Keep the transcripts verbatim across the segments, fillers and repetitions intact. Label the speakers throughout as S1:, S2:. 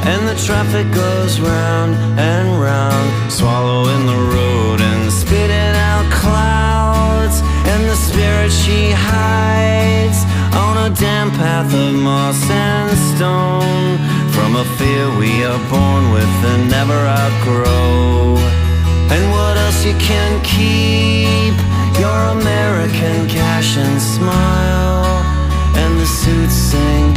S1: and the traffic goes round and round, swallowing the road and spitting out clouds. And the spirit she hides on a damp path of moss and stone, from a fear we are born with and never outgrow. And what else you can keep? Your American cash and smile, and the suits sing.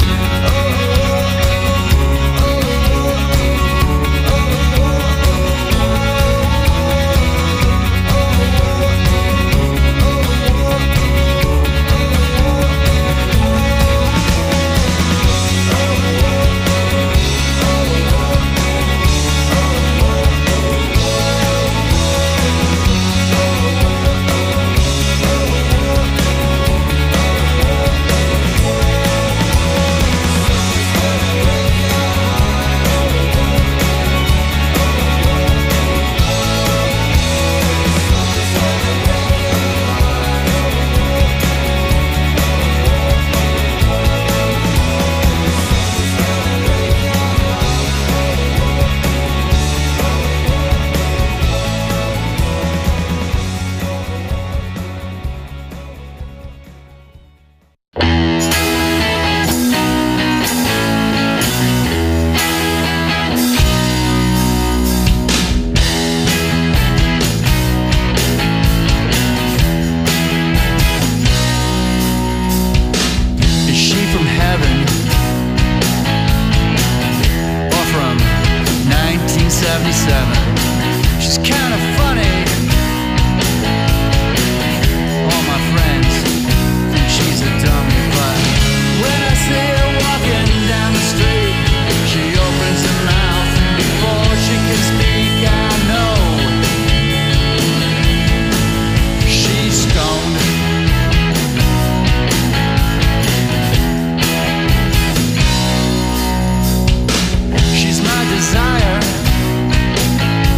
S2: Desire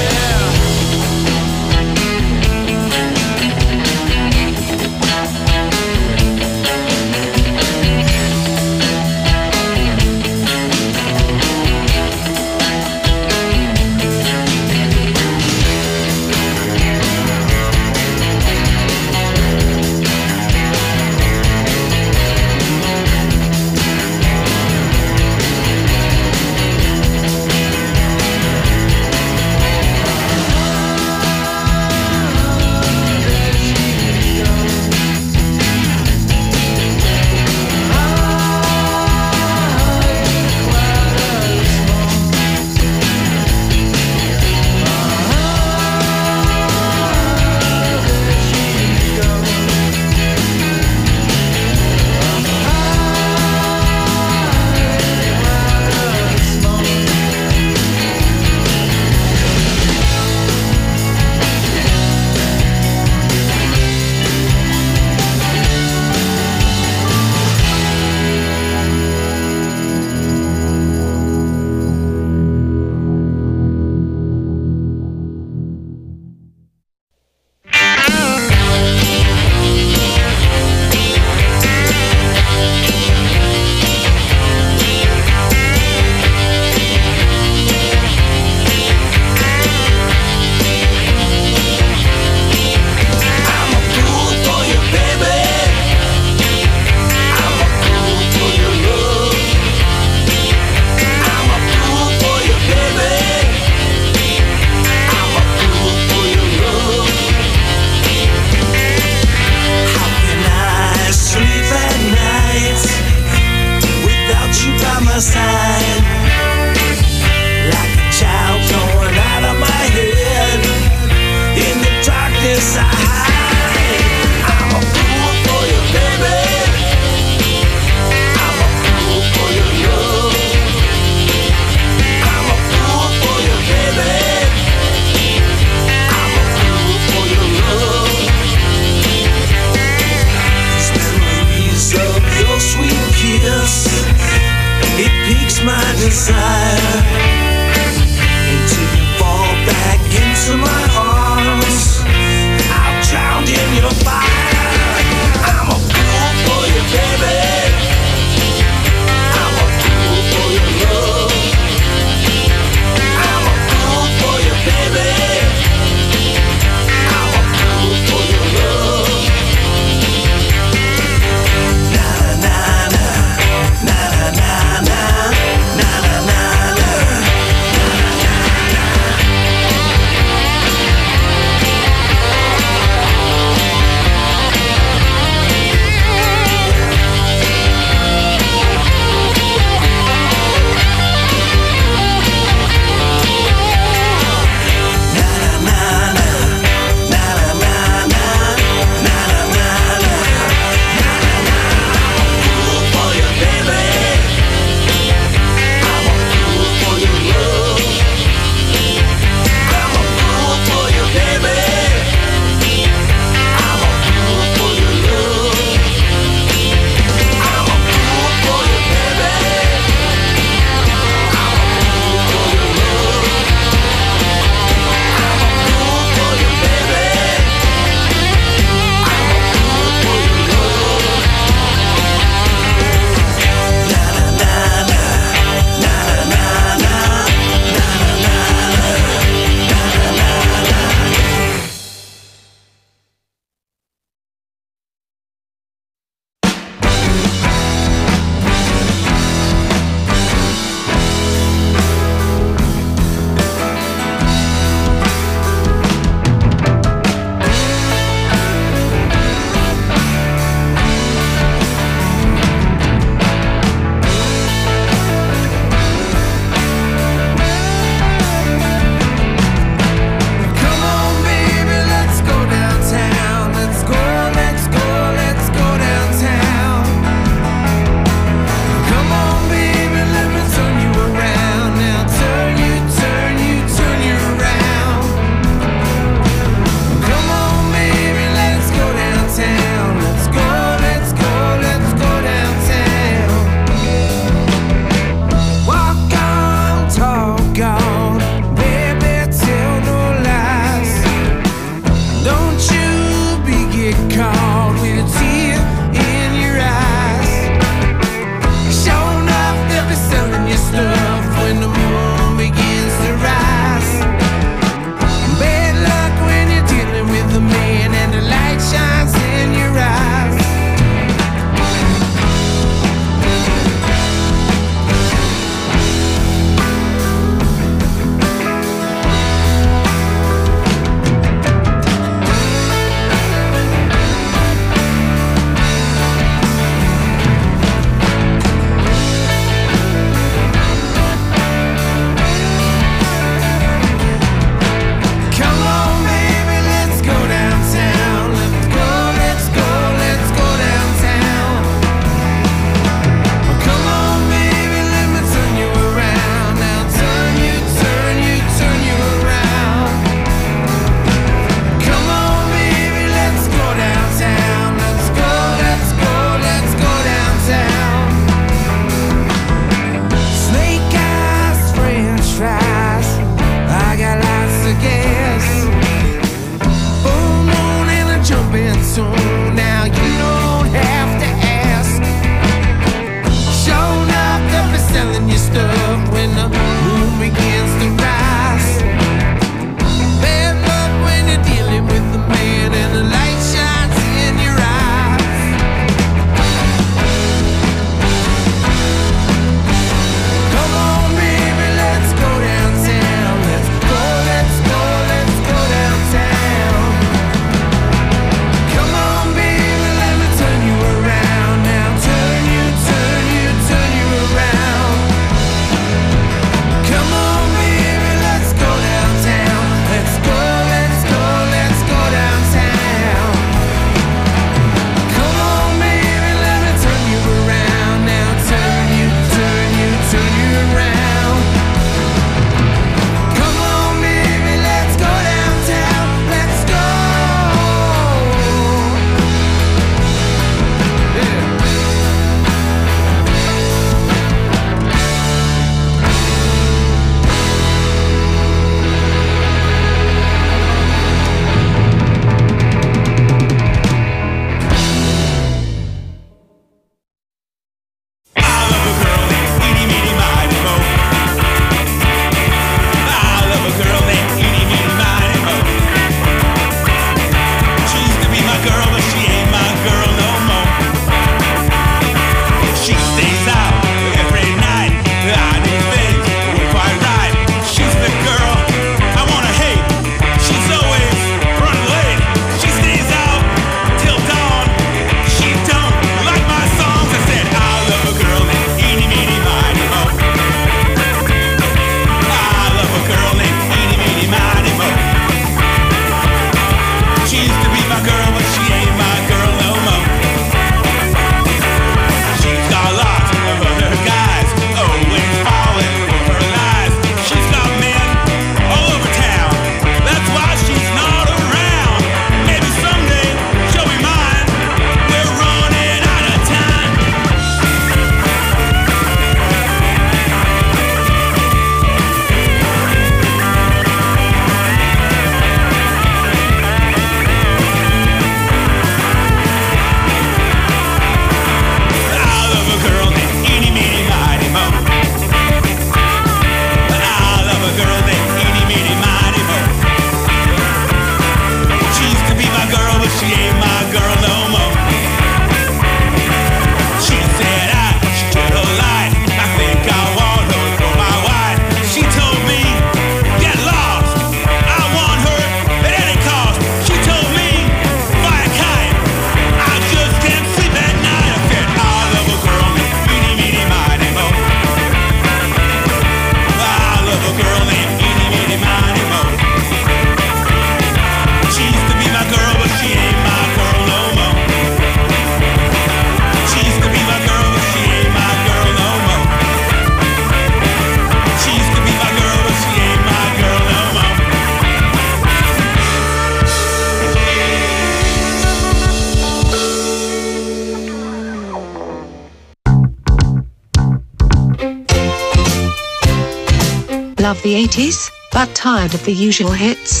S2: love the eighties, but tired of the usual hits?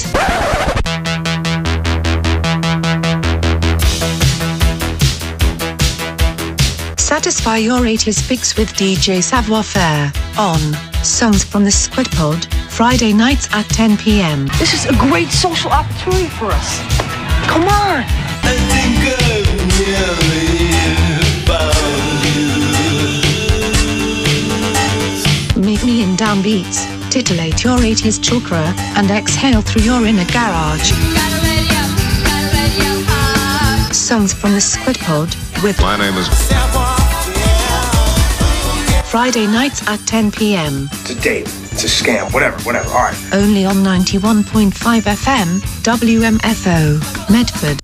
S2: Satisfy your eighties fix with D J Savoir Faire on Songs from the Squid Pod, Friday nights at ten p m.
S3: This is a great social opportunity for us. Come on!
S4: I think I've nearly found you.
S2: Meet me in downbeats, titillate your eighties chakra, and exhale through your inner garage. Songs from the Squid Pod with
S5: My name is
S2: Friday nights at ten p m.
S6: It's a date. It's a scam. Whatever, whatever. All right.
S2: Only on ninety-one point five F M, W M F O, Medford.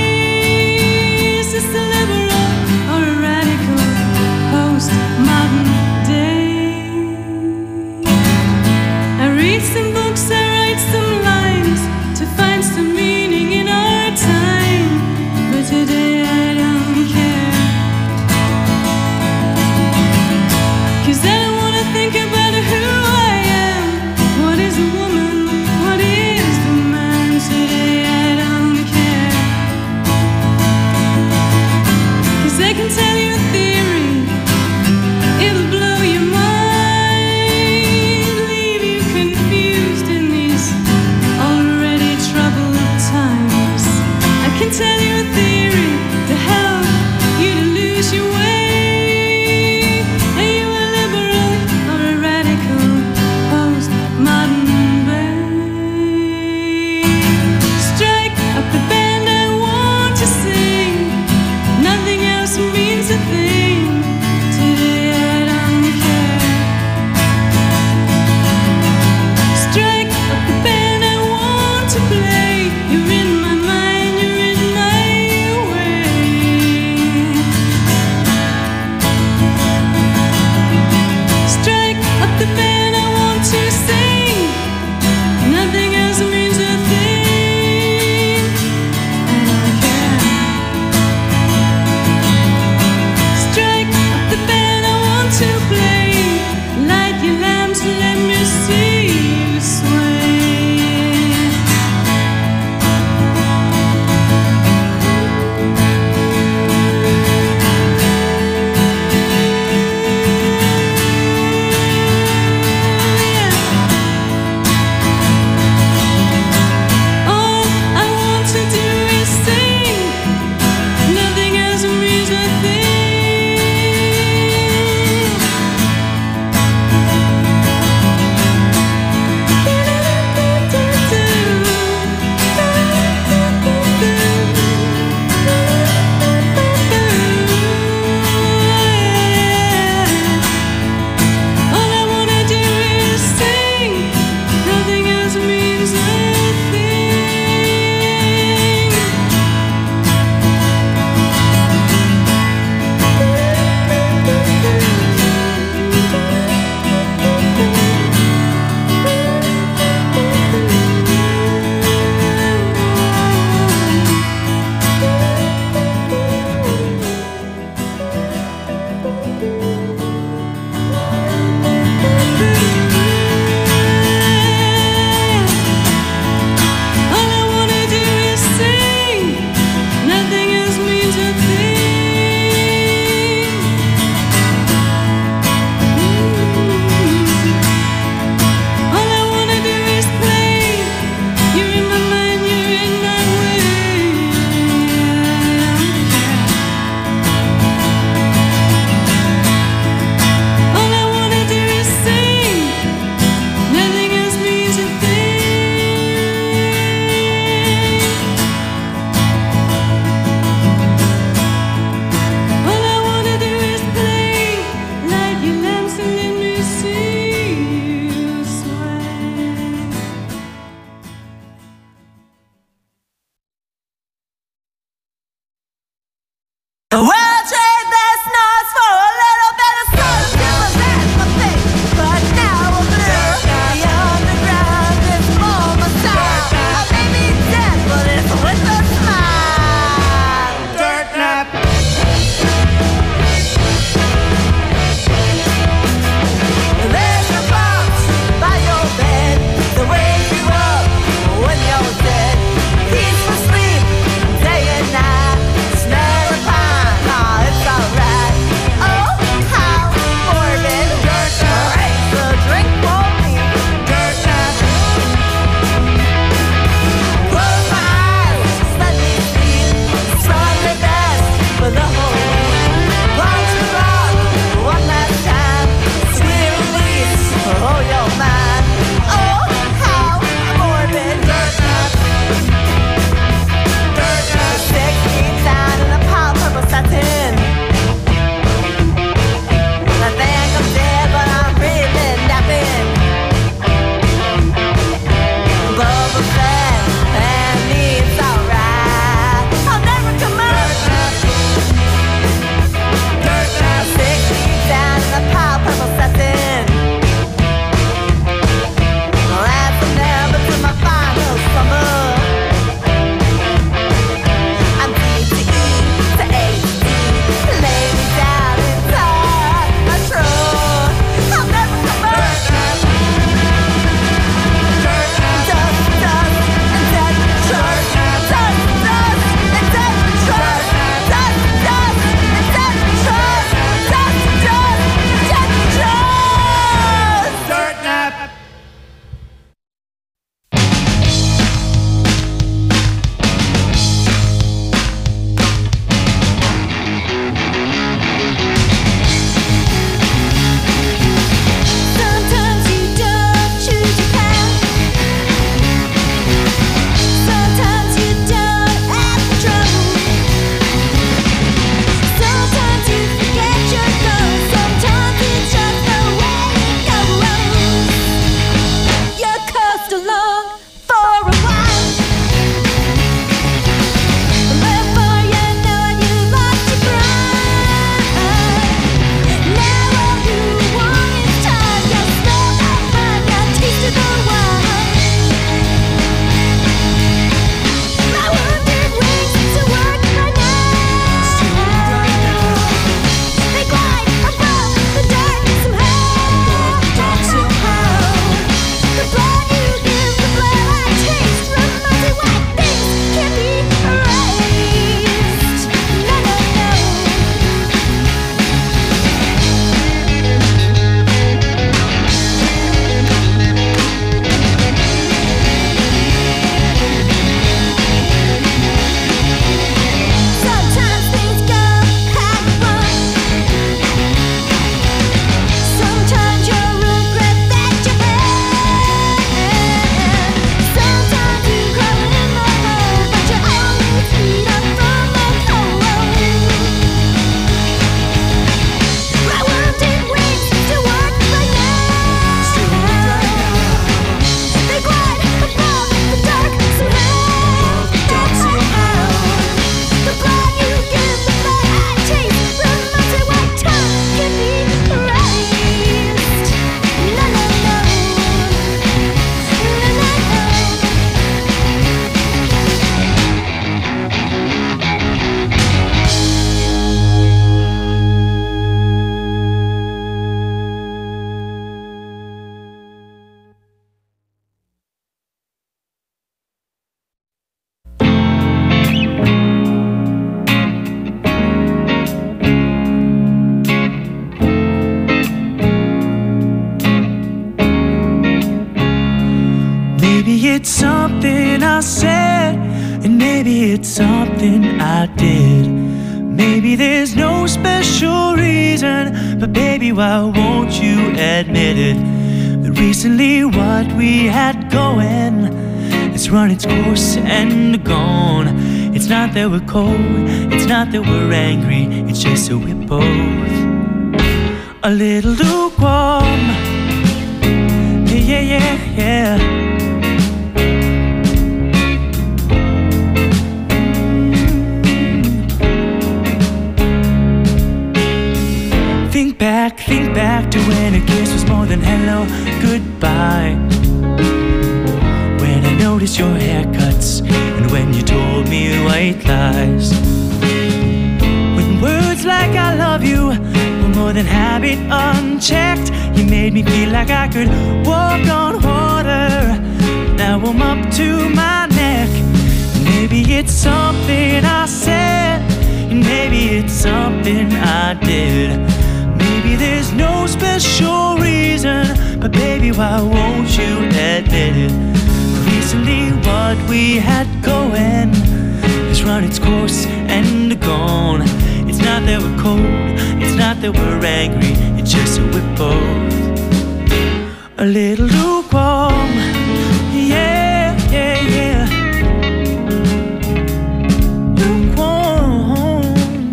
S7: Modern
S5: it's something I said, and maybe it's something I did. Maybe there's no special reason, but baby, why won't you admit it? That recently what we had going, it's run its course and gone. It's not that we're cold, it's not that we're angry, it's just that we're both a little lukewarm. Yeah, yeah, yeah, yeah. Think back, think back to when a kiss was more than hello, goodbye. When I noticed your haircuts and when you told me white lies. When words like I love you were more than habit unchecked, you made me feel like I could walk on water. Now I'm up to my neck. Maybe it's something I said, and maybe it's something I did. Maybe there's no special reason, but baby, why won't you admit it? Recently what we had going has run its course and gone. It's not that we're cold, it's not that we're angry, it's just that we're both a little lukewarm. Yeah, yeah, yeah. Lukewarm.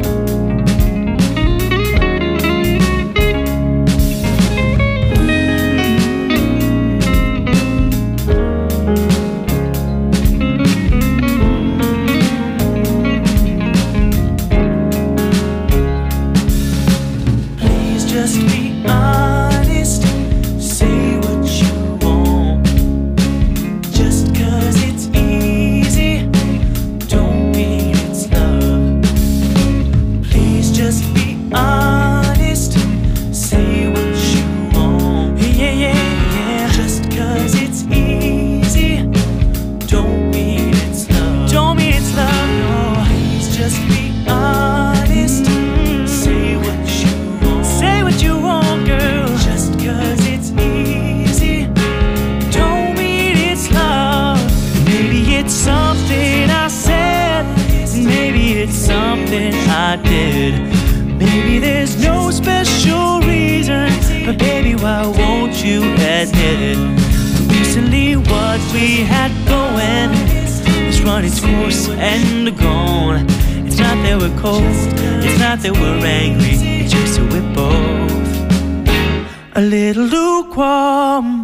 S5: Just be honest, say what you want. Just cause it's easy, don't mean it's love. Please just be honest, say what you want. Yeah, yeah, yeah. Just cause it's easy, don't mean it's love. Don't mean it's love, no. Please just be honest, say what you want. Say what you want, girl. Just cause it's easy, don't mean it's love. Maybe it's something I said, maybe it's something I did. Maybe there's no special reason, but baby, why won't you admit it? Recently what we had going has run its course and gone. It's not that we're cold, it's not that we're angry, it's just that we're both a little lukewarm.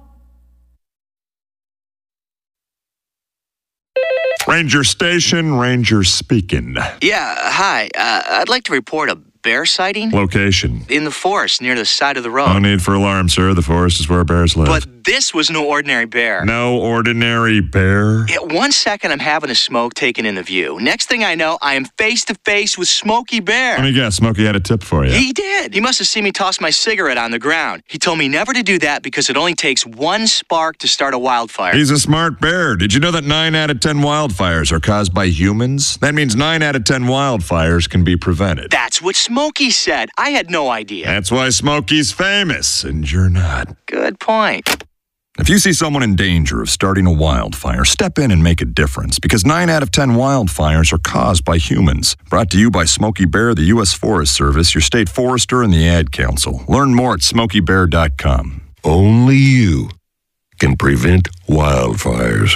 S7: Ranger Station, Ranger speaking.
S8: Yeah, hi. Uh, I'd like to report a bear sighting.
S7: Location.
S8: In the forest near the side of the road.
S7: No need for alarm, sir. The forest is where bears live.
S8: But this was no ordinary bear.
S7: No ordinary bear?
S8: Yeah, one second I'm having a smoke taking in the view. Next thing I know, I am face to face with Smokey Bear.
S7: Let me guess, Smokey had a tip for you.
S8: He did. He must have seen me toss my cigarette on the ground. He told me never to do that because it only takes one spark to start a wildfire.
S7: He's a smart bear. Did you know that nine out of ten wildfires are caused by humans? That means nine out of ten wildfires can be prevented.
S8: That's what Smokey said. I had no idea.
S7: That's why Smokey's famous, and you're not.
S8: Good point.
S7: If you see someone in danger of starting a wildfire, step in and make a difference, because nine out of ten wildfires are caused by humans. Brought to you by Smokey Bear, the U S Forest Service, your state forester, and the Ad Council. Learn more at smokey bear dot com.
S9: Only you can prevent wildfires.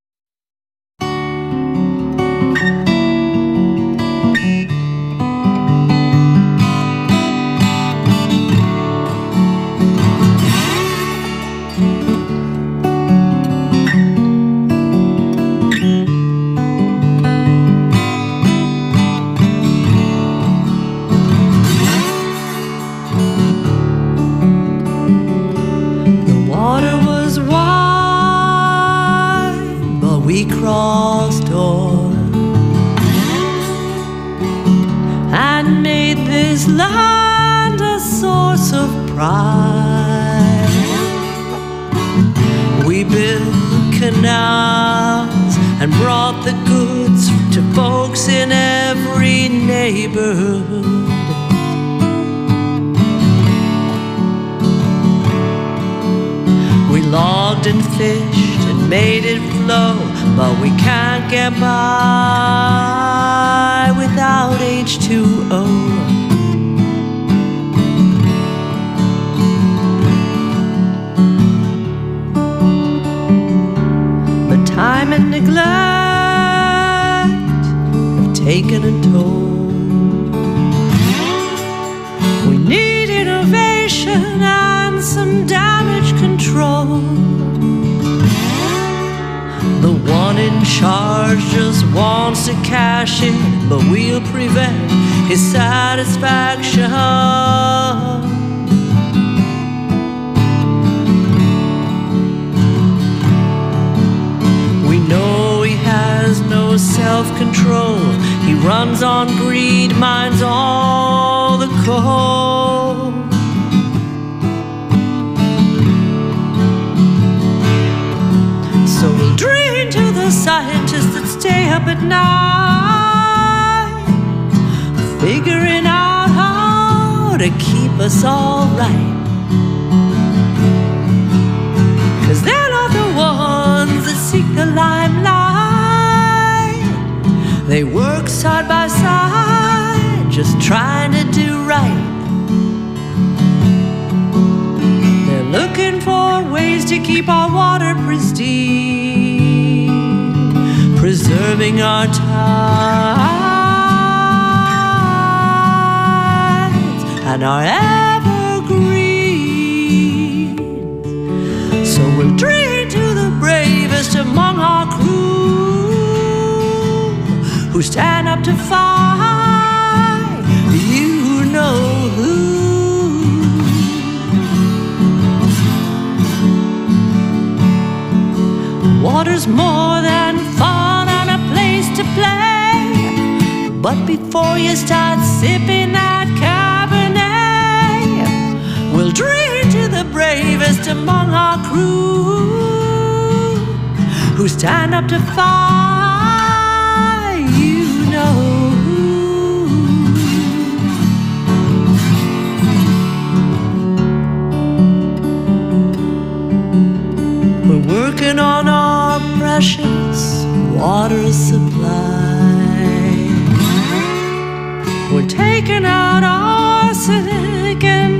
S10: We crossed o'er and made this land a source of pride. We built canals and brought the goods to folks in every neighborhood. We logged and fished and made it flow, but we can't get by without H two O. But time and neglect have taken a toll. We need innovation and some damage control. The one in charge just wants to cash in, but we'll prevent his satisfaction. We know he has no self-control. He runs on greed, mines all the coal. So we'll dream to the scientists that stay up at night, figuring out how to keep us all right. 'Cause they're not the ones that seek the limelight. They work side by side, just trying to do right. They're looking for ways to keep our water pristine, preserving our tides and our evergreens. So we'll dream to the bravest among our crew, who stand up to fight, you know who. Water's more than fun and a place to play, but before you start sipping that Cabernet, we'll drink to the bravest among our crew, who stand up to fight, you know who. We're working on our precious water supply. We're taking out arsenic and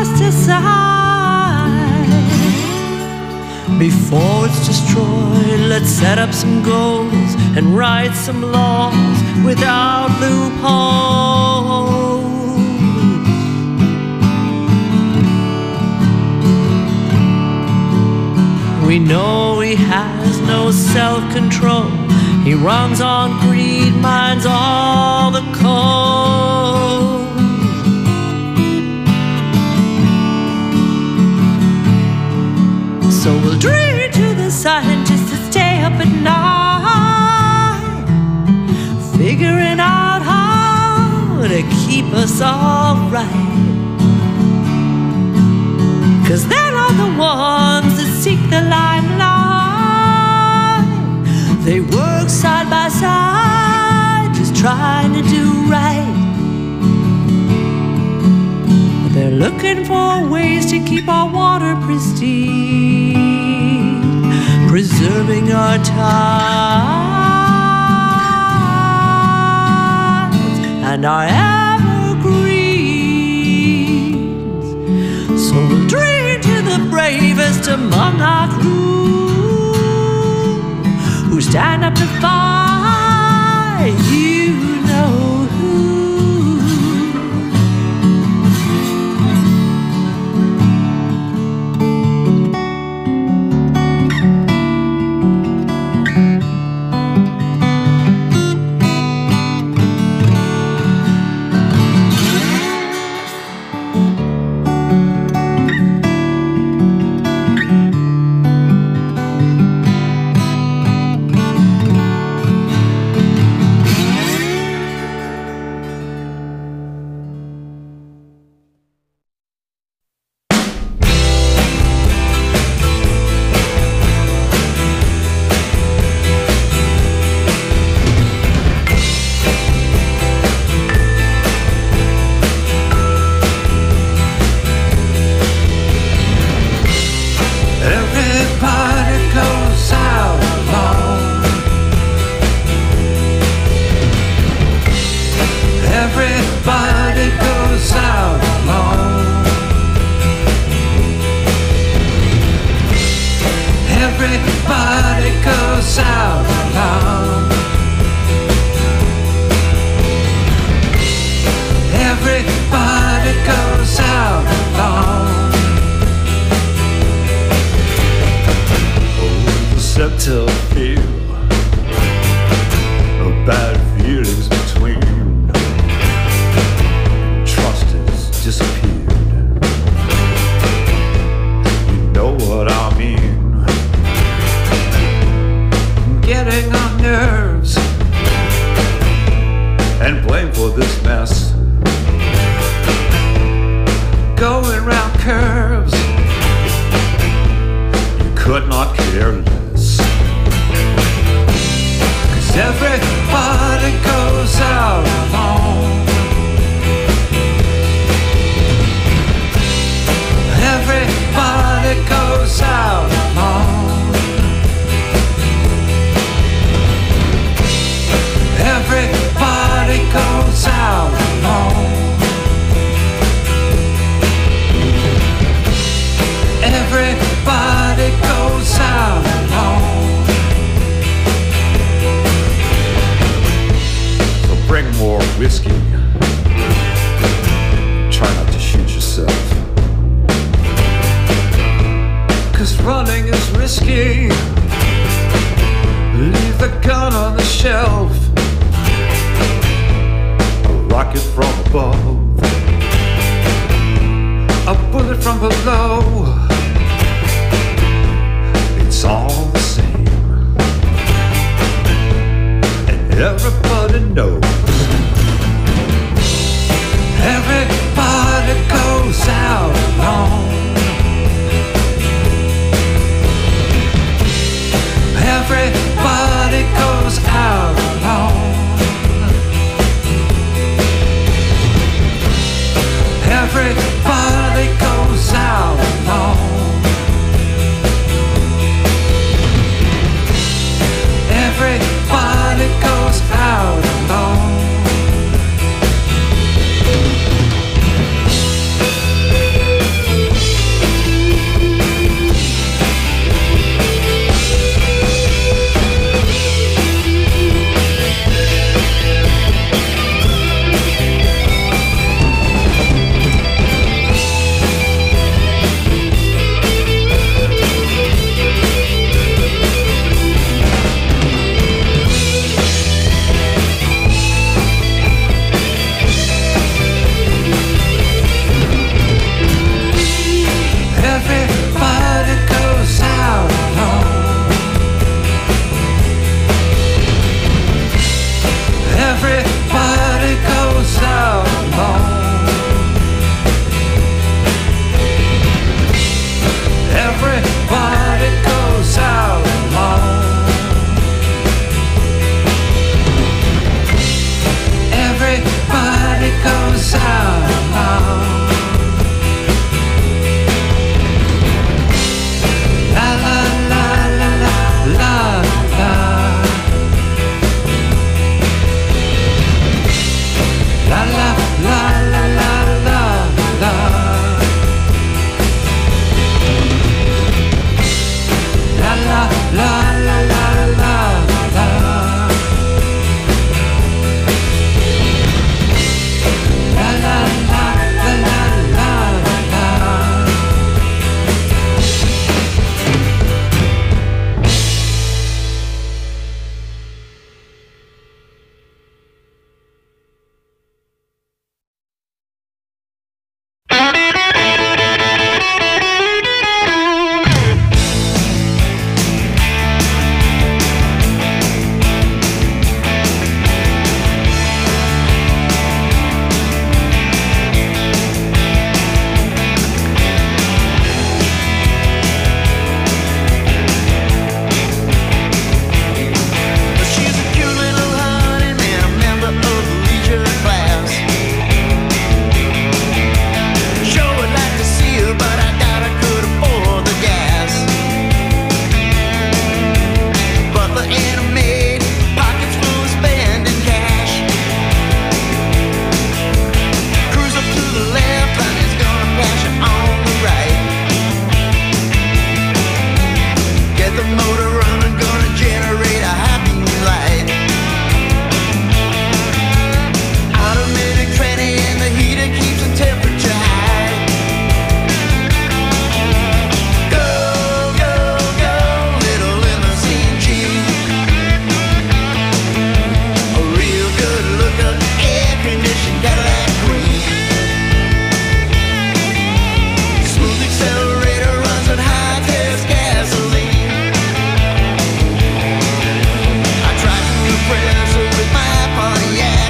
S10: pesticide. Before it's destroyed, let's set up some goals and write some laws without loopholes. We know he has no self-control. He runs on greed, mines all the coal. So we'll dream to the scientists that stay up at night, figuring out how to keep us all right. 'Cause they're not the ones that seek the limelight. They work side by side, just trying to do right. They're looking for ways to keep our water pristine, preserving our tides and our evergreens. So we'll dream to the bravest among our crew, who stand up to fight, you know who.
S11: curves. You could not care less. 'Cause everybody goes out alone. Everybody goes out alone. Everybody goes out alone. Everybody goes out alone. So bring more whiskey. Try not to shoot yourself. 'Cause running is risky. Leave the gun on the shelf. A rocket from above. A bullet from below. It's all the same. And everybody knows. Everybody goes out alone. Everybody goes out alone. Everybody goes out alone. Everybody goes out alone.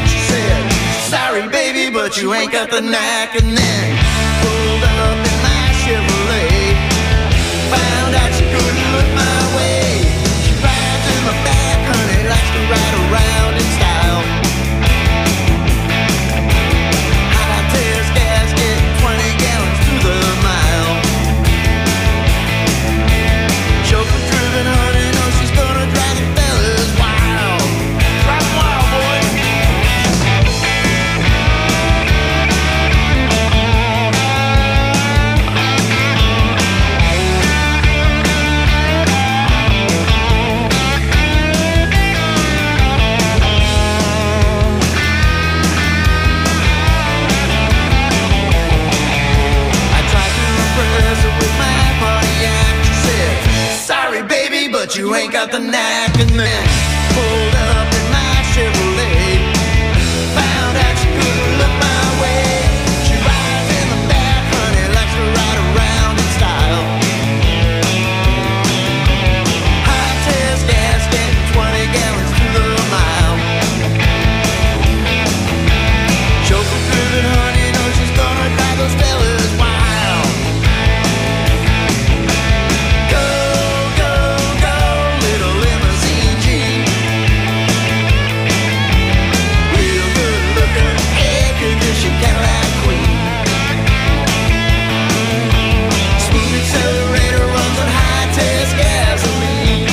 S12: but you ain't got the knack. And then pulled up in my
S4: got the knack, and then pulled up in my Chevrolet. Found out she couldn't look my way. She rides in the back, honey, likes to ride around in style. High test gas, getting twenty gallons to the mile. Chauffeur driven, honey, knows she's gonna drive those fellas wild. Go, go, go, little limousine Jeep. Real good looking, air conditioned Cadillac queen. Smooth accelerator runs on high test gasoline.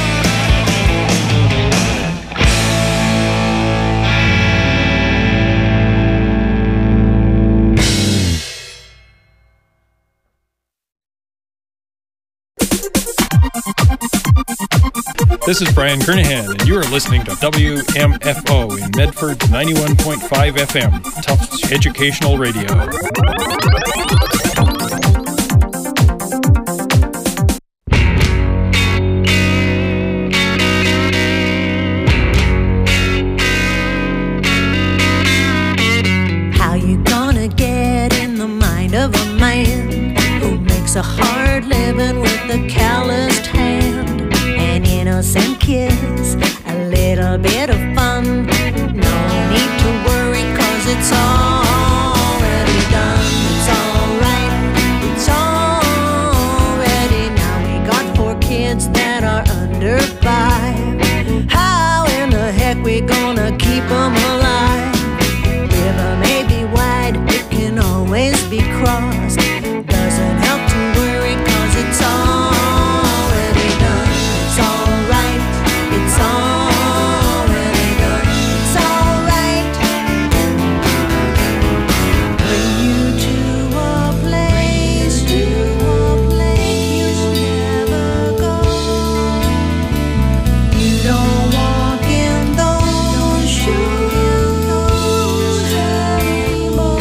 S12: This is Brian Kernahan, and you are listening to W M F O in Medford's ninety-one point five F M, Tufts Educational Radio.
S10: How you gonna get in the mind of a man who makes a hard living with a calloused hand? An innocent kiss, a little bit of fun. No need to worry, cause it's already done. It's alright, it's already. Now we got four kids that are under five. How in the heck we gonna keep them alive? River may be wide, it can always be crossed. Doesn't help to worry, cause it's already done. It's alright, it's already done. It's alright. Bring you to a place, to a place you never go. You don't walk in those shoes anymore.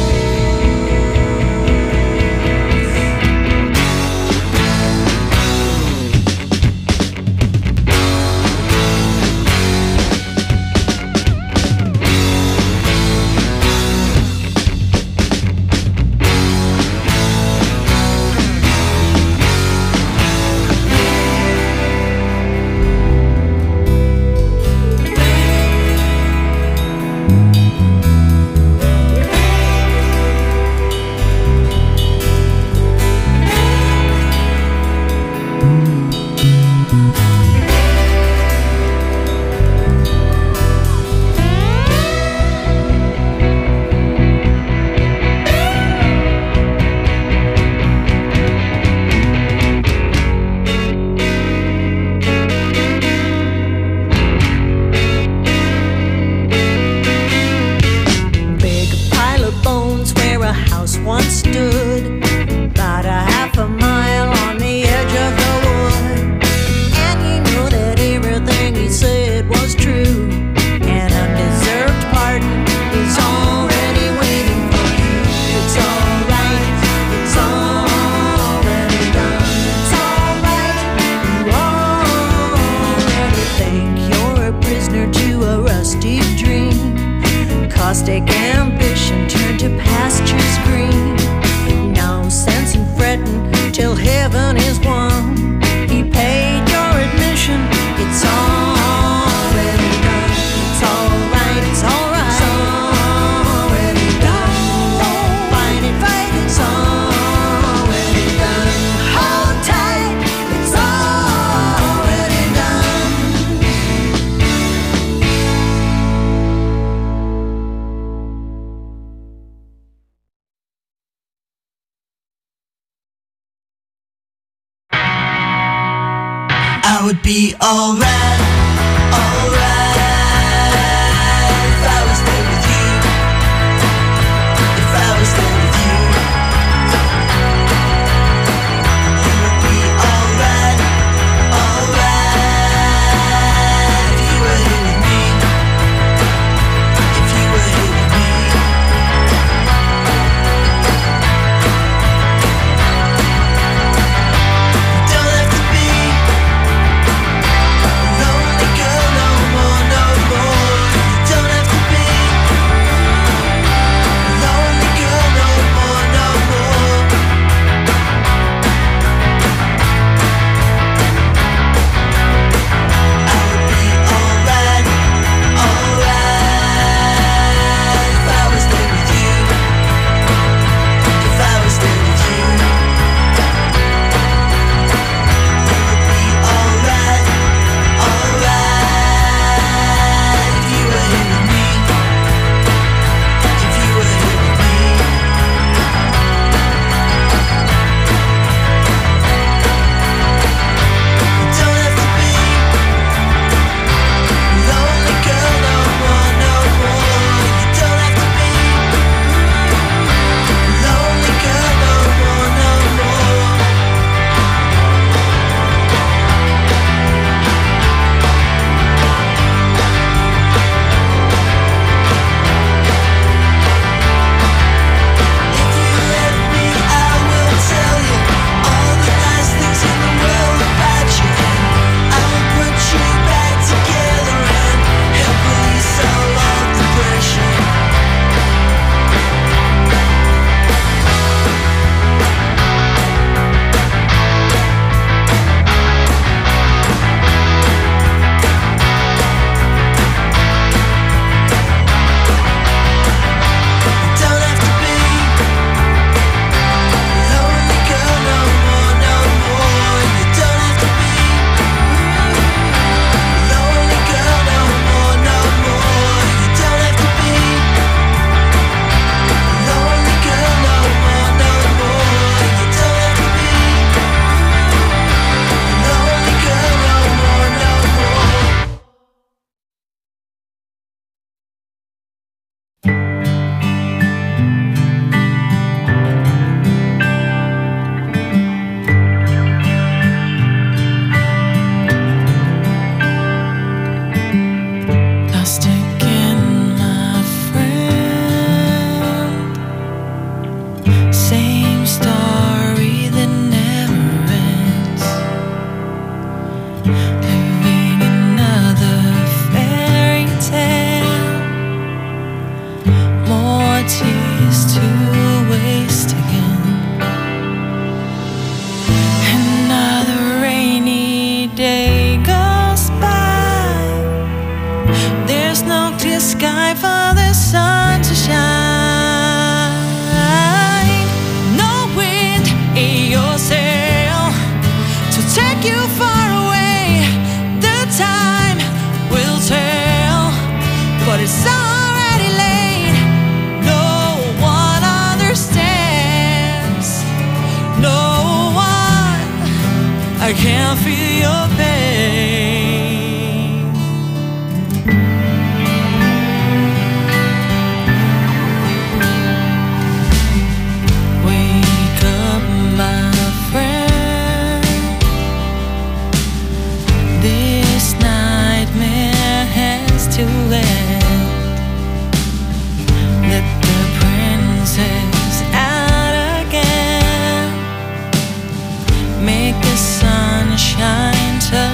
S10: Big pile of bones where a house once stood, about a half a mile on the edge of the wood. And he knew that everything he said was true. An undeserved pardon is already waiting for you. It's alright, it's already done. It's alright, you already think you're a prisoner to a rusty dream. Caustic ambition turned to pastures green. No sense in fretting till heaven is won. He paid your admission. It's already done. It's alright. It's alright. It's already done. Don't fight it, fight it. It's already done. Hold tight. It's already done.
S4: I would be alright, alright, if I was there with you, if I was there with you. You would be alright, alright, if you were here with me, if you were here with me. You don't have to be
S5: I can't feel your pain. Wake up, my friend. This nightmare has to end. Let the princess out again. Make the sun shine.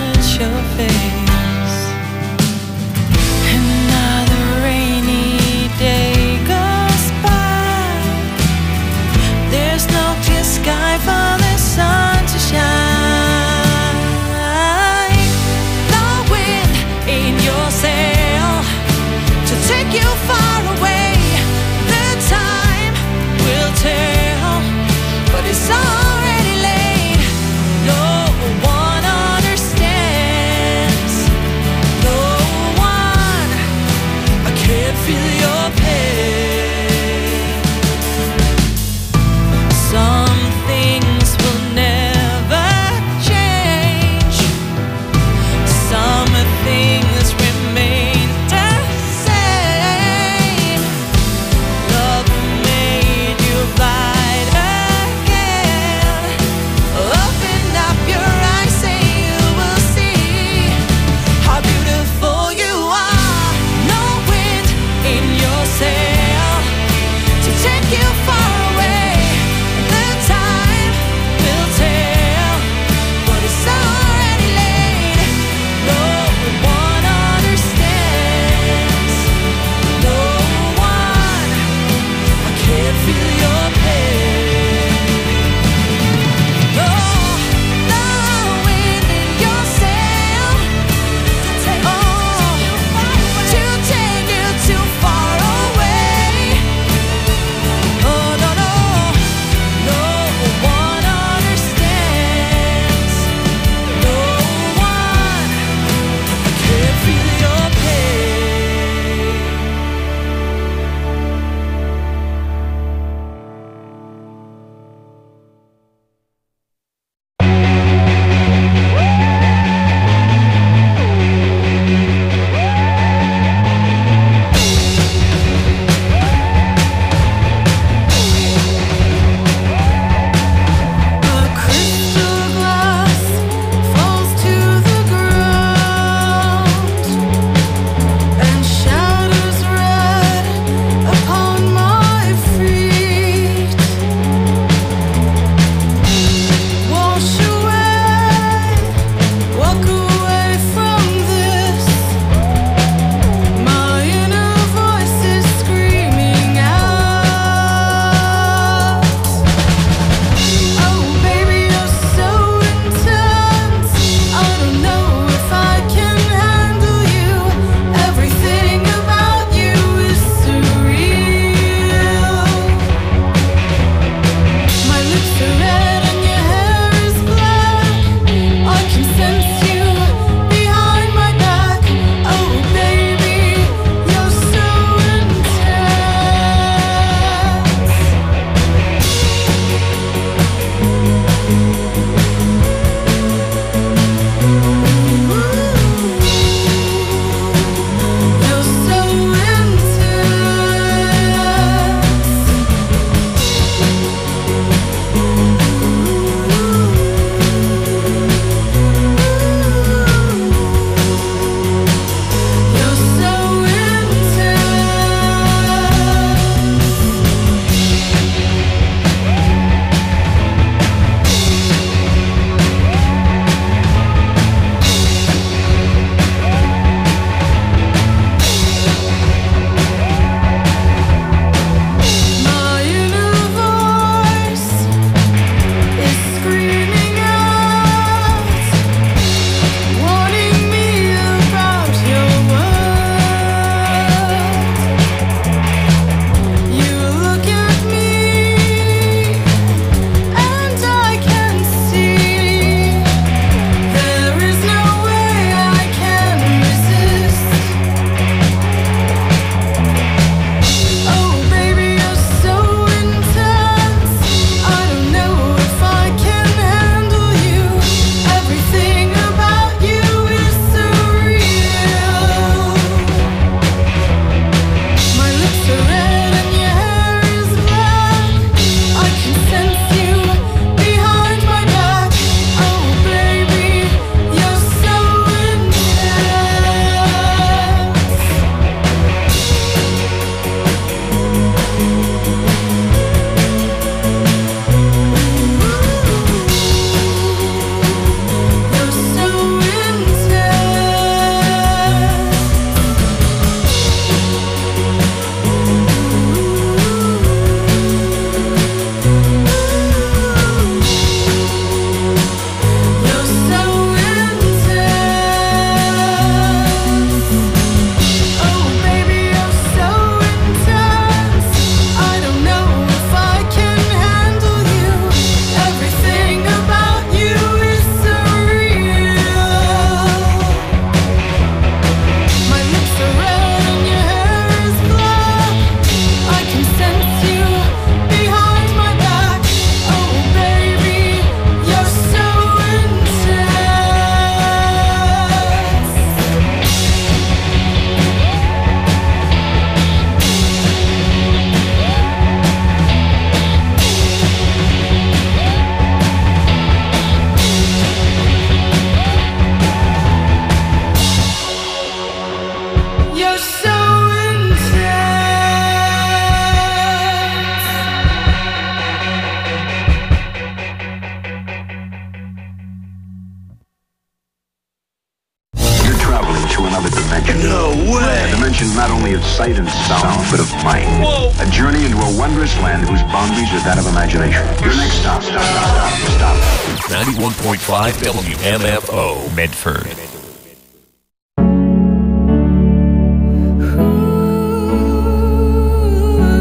S6: exploration not only of sight and sound, but of mind.
S12: Whoa.
S6: A journey into a wondrous land whose boundaries are that of imagination. Your next stop, stop, stop, stop, stop.
S13: ninety-one point five W M F O, Medford.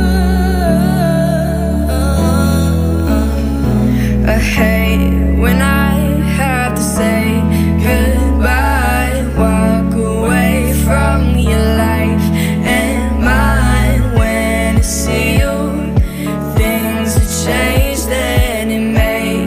S14: Hey, when I